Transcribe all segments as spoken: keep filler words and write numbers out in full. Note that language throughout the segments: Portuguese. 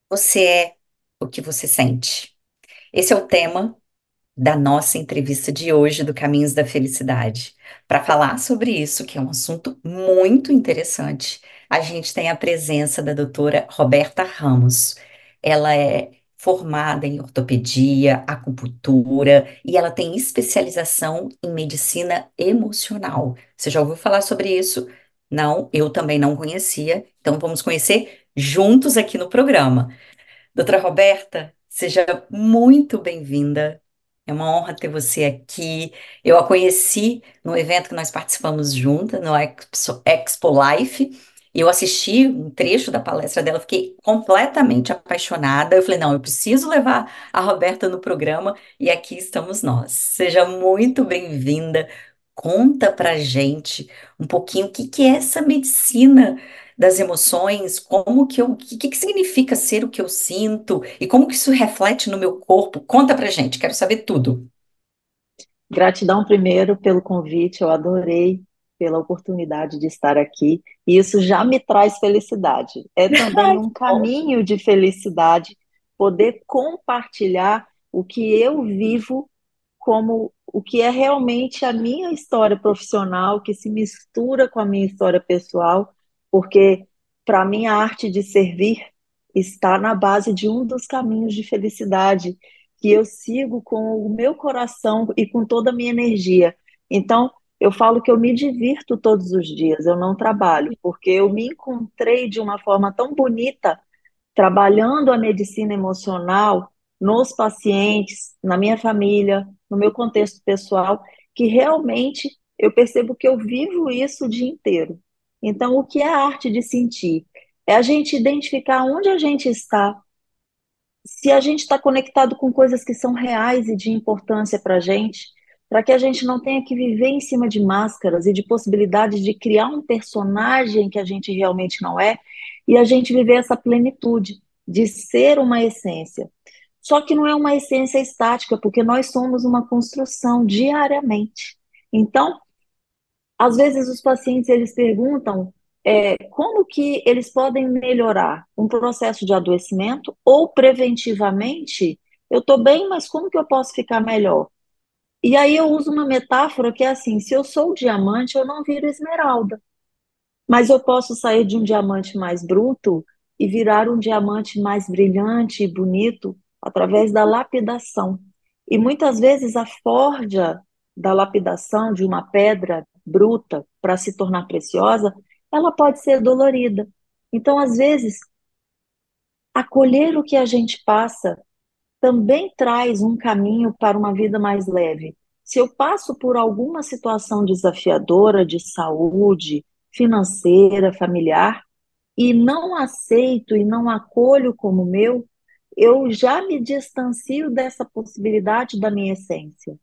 Você é o que você sente. Esse é o tema da nossa entrevista de hoje do Caminhos da Felicidade. Para falar sobre isso, que é um assunto muito interessante, a gente tem a presença da doutora Roberta Ramos. Ela é formada em ortopedia, acupuntura e ela tem especialização em medicina emocional. Você já ouviu falar sobre isso? Não, eu também não conhecia, então vamos conhecer juntos aqui no programa. Doutora Roberta, seja muito bem-vinda. É uma honra ter você aqui. Eu a conheci no evento que nós participamos juntas, no Expo, Expo Life. E eu assisti um trecho da palestra dela, fiquei completamente apaixonada. Eu falei, não, eu preciso levar a Roberta no programa e aqui estamos nós. Seja muito bem-vinda. Conta pra gente um pouquinho o que que é essa medicina das emoções, como que eu, o que que significa ser o que eu sinto e como que isso reflete no meu corpo. Conta pra gente, quero saber tudo. Gratidão primeiro pelo convite, eu adorei pela oportunidade de estar aqui, e isso já me traz felicidade. É também Ai, um que bom. caminho de felicidade poder compartilhar o que eu vivo como o que é realmente a minha história profissional, que se mistura com a minha história pessoal, porque para mim a arte de servir está na base de um dos caminhos de felicidade que eu sigo com o meu coração e com toda a minha energia. Então, eu falo que eu me divirto todos os dias, eu não trabalho, porque eu me encontrei de uma forma tão bonita trabalhando a medicina emocional nos pacientes, na minha família, no meu contexto pessoal, que realmente eu percebo que eu vivo isso o dia inteiro. Então, o que é a arte de sentir? É a gente identificar onde a gente está, se a gente está conectado com coisas que são reais e de importância para a gente, para que a gente não tenha que viver em cima de máscaras e de possibilidades de criar um personagem que a gente realmente não é, e a gente viver essa plenitude de ser uma essência. Só que não é uma essência estática, porque nós somos uma construção diariamente. Então, às vezes os pacientes eles perguntam é, como que eles podem melhorar um processo de adoecimento ou preventivamente, eu estou bem, mas como que eu posso ficar melhor? E aí eu uso uma metáfora que é assim, se eu sou diamante, eu não viro esmeralda, mas eu posso sair de um diamante mais bruto e virar um diamante mais brilhante e bonito através da lapidação. E muitas vezes a forja da lapidação de uma pedra bruta para se tornar preciosa, ela pode ser dolorida. Então, às vezes, acolher o que a gente passa também traz um caminho para uma vida mais leve. Se eu passo por alguma situação desafiadora de saúde, financeira, familiar, e não aceito e não acolho como meu, eu já me distancio dessa possibilidade da minha essência.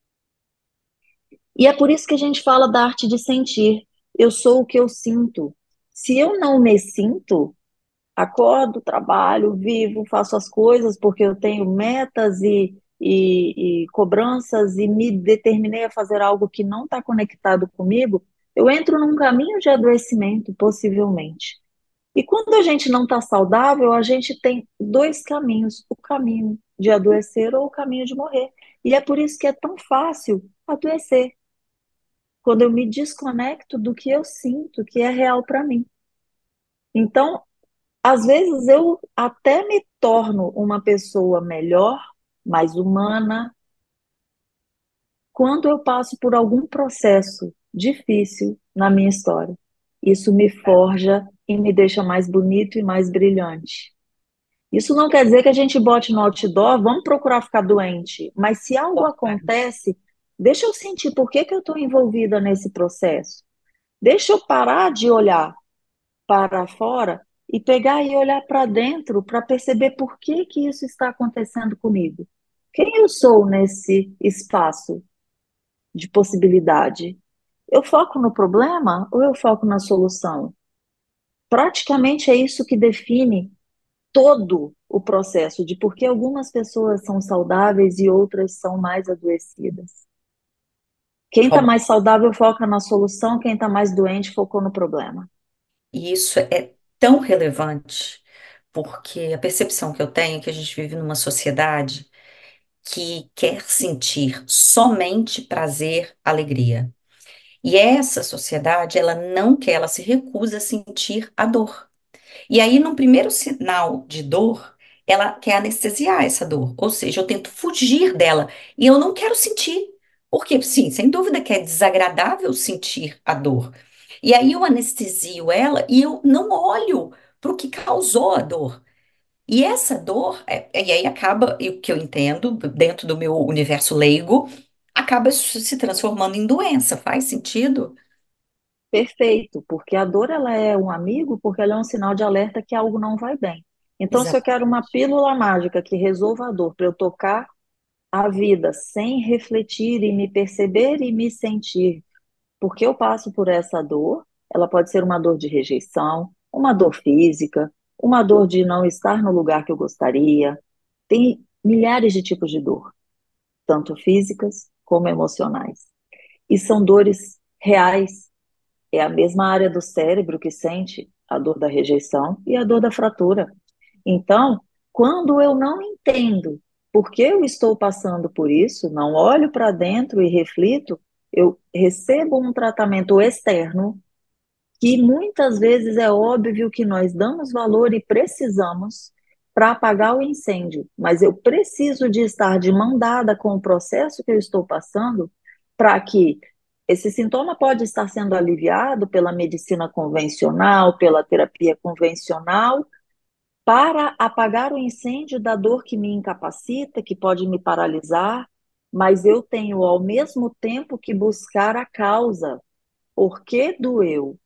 E é por isso que a gente fala da arte de sentir. Eu sou o que eu sinto. Se eu não me sinto, acordo, trabalho, vivo, faço as coisas porque eu tenho metas e, e, e cobranças e me determinei a fazer algo que não está conectado comigo, eu entro num caminho de adoecimento, possivelmente. E quando a gente não está saudável, a gente tem dois caminhos: o caminho de adoecer ou o caminho de morrer. E é por isso que é tão fácil adoecer, quando eu me desconecto do que eu sinto, que é real para mim. Então, às vezes eu até me torno uma pessoa melhor, mais humana, quando eu passo por algum processo difícil na minha história. Isso me forja e me deixa mais bonito e mais brilhante. Isso não quer dizer que a gente bote no outdoor, vamos procurar ficar doente, mas se algo acontece, deixa eu sentir por que que eu estou envolvida nesse processo. Deixa eu parar de olhar para fora e pegar e olhar para dentro para perceber por que que isso está acontecendo comigo. Quem eu sou nesse espaço de possibilidade? Eu foco no problema ou eu foco na solução? Praticamente é isso que define todo o processo de por que algumas pessoas são saudáveis e outras são mais adoecidas. Quem está mais saudável foca na solução, quem está mais doente focou no problema. E isso é tão relevante, porque a percepção que eu tenho é que a gente vive numa sociedade que quer sentir somente prazer, alegria. E essa sociedade, ela não quer, ela se recusa a sentir a dor. E aí, no primeiro sinal de dor, ela quer anestesiar essa dor, ou seja, eu tento fugir dela e eu não quero sentir. Porque, sim, sem dúvida que é desagradável sentir a dor. E aí eu anestesio ela e eu não olho para o que causou a dor. E essa dor, é- e aí acaba, e o que eu entendo, dentro do meu universo leigo, acaba se se transformando em doença. Faz sentido? Perfeito, porque a dor ela é um amigo, porque ela é um sinal de alerta que algo não vai bem. Então, se eu quero uma Exatamente. pílula mágica que resolva a dor para eu tocar a vida sem refletir e me perceber e me sentir, porque eu passo por essa dor, ela pode ser uma dor de rejeição, uma dor física, uma dor de não estar no lugar que eu gostaria. Tem milhares de tipos de dor, tanto físicas como emocionais. E são dores reais. É a mesma área do cérebro que sente a dor da rejeição e a dor da fratura. Então, quando eu não entendo por que eu estou passando por isso, não olho para dentro e reflito, eu recebo um tratamento externo que muitas vezes é óbvio que nós damos valor e precisamos para apagar o incêndio, mas eu preciso de estar de mão dada com o processo que eu estou passando para que esse sintoma pode estar sendo aliviado pela medicina convencional, pela terapia convencional, para apagar o incêndio da dor que me incapacita, que pode me paralisar, mas eu tenho ao mesmo tempo que buscar a causa. Por que doeu?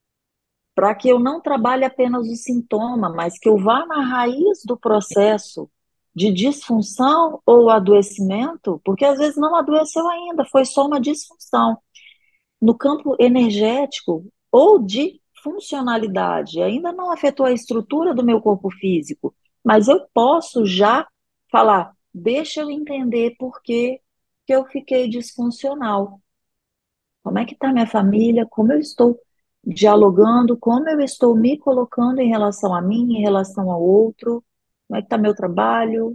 Para que eu não trabalhe apenas o sintoma, mas que eu vá na raiz do processo de disfunção ou adoecimento, porque às vezes não adoeceu ainda, foi só uma disfunção no campo energético ou de funcionalidade, ainda não afetou a estrutura do meu corpo físico, mas eu posso já falar, deixa eu entender por que que eu fiquei disfuncional. Como é que está minha família? Como eu estou dialogando? Como eu estou me colocando em relação a mim, em relação ao outro? Como é que está meu trabalho?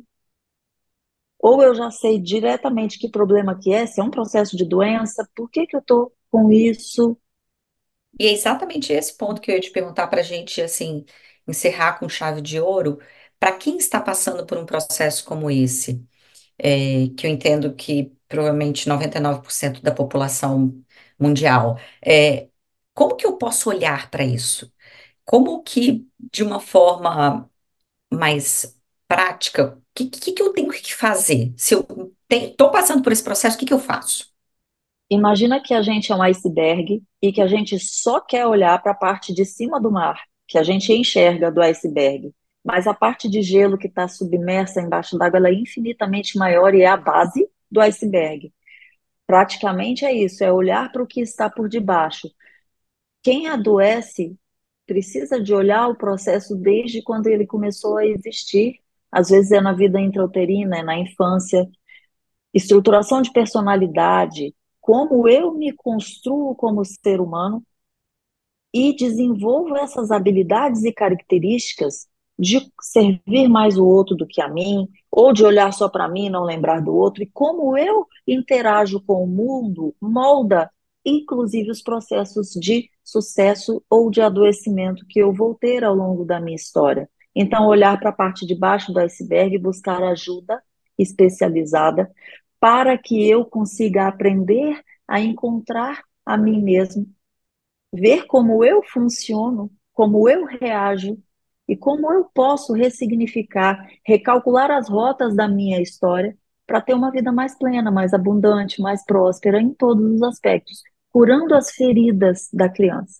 Ou eu já sei diretamente que problema que é, se é um processo de doença, por que que eu estou com isso? E é exatamente esse ponto que eu ia te perguntar para a gente, assim, encerrar com chave de ouro. Para quem está passando por um processo como esse, é, que eu entendo que provavelmente noventa e nove por cento da população mundial, é, como que eu posso olhar para isso? Como que, de uma forma mais prática, o que, que, que eu tenho que fazer? Se eu estou passando por esse processo, o que que eu faço? Imagina que a gente é um iceberg e que a gente só quer olhar para a parte de cima do mar, que a gente enxerga do iceberg. Mas a parte de gelo que está submersa embaixo d'água, ela é infinitamente maior e é a base do iceberg. Praticamente é isso, é olhar para o que está por debaixo. Quem adoece precisa de olhar o processo desde quando ele começou a existir. Às vezes é na vida intrauterina, é na infância, estruturação de personalidade, como eu me construo como ser humano e desenvolvo essas habilidades e características de servir mais o outro do que a mim, ou de olhar só para mim e não lembrar do outro, e como eu interajo com o mundo molda, inclusive, os processos de sucesso ou de adoecimento que eu vou ter ao longo da minha história. Então, olhar para a parte de baixo do iceberg e buscar ajuda especializada para que eu consiga aprender a encontrar a mim mesmo, ver como eu funciono, como eu reajo e como eu posso ressignificar, recalcular as rotas da minha história para ter uma vida mais plena, mais abundante, mais próspera em todos os aspectos, curando as feridas da criança.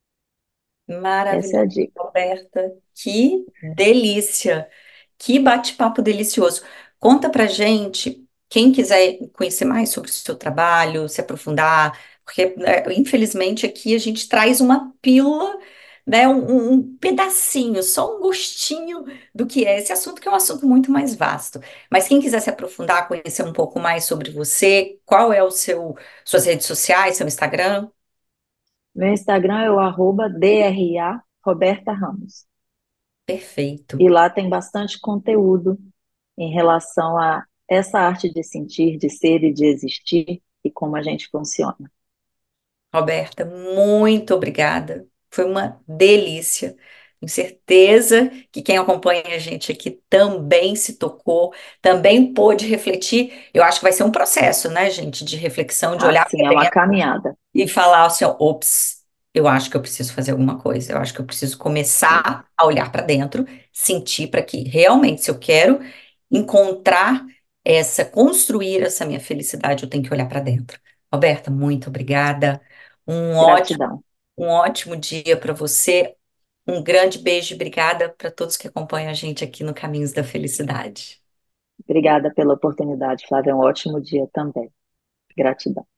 Essa é a Maravilhoso, dica. Roberta. Que delícia! Que bate-papo delicioso. Conta pra gente, quem quiser conhecer mais sobre o seu trabalho, se aprofundar, porque, né, infelizmente, aqui a gente traz uma pílula, né, um, um um pedacinho, só um gostinho do que é esse assunto, que é um assunto muito mais vasto. Mas quem quiser se aprofundar, conhecer um pouco mais sobre você, qual é o seu, suas redes sociais, seu Instagram? Meu Instagram é o arroba D R A Roberta Ramos. Perfeito. E lá tem bastante conteúdo em relação a essa arte de sentir, de ser e de existir e como a gente funciona. Roberta, muito obrigada. Foi uma delícia. Tenho certeza que quem acompanha a gente aqui também se tocou, também pôde refletir. Eu acho que vai ser um processo, né, gente, de reflexão, de olhar Assim, para é uma dentro caminhada. e falar assim, ó, ops, eu acho que eu preciso fazer alguma coisa. Eu acho que eu preciso começar a olhar para dentro, sentir para que realmente, se eu quero encontrar essa, construir essa minha felicidade, eu tenho que olhar para dentro. Roberta, muito obrigada. Um ótimo, Gratidão. um ótimo dia para você. Um grande beijo e obrigada para todos que acompanham a gente aqui no Caminhos da Felicidade. Obrigada pela oportunidade, Flávia. Um ótimo dia também. Gratidão.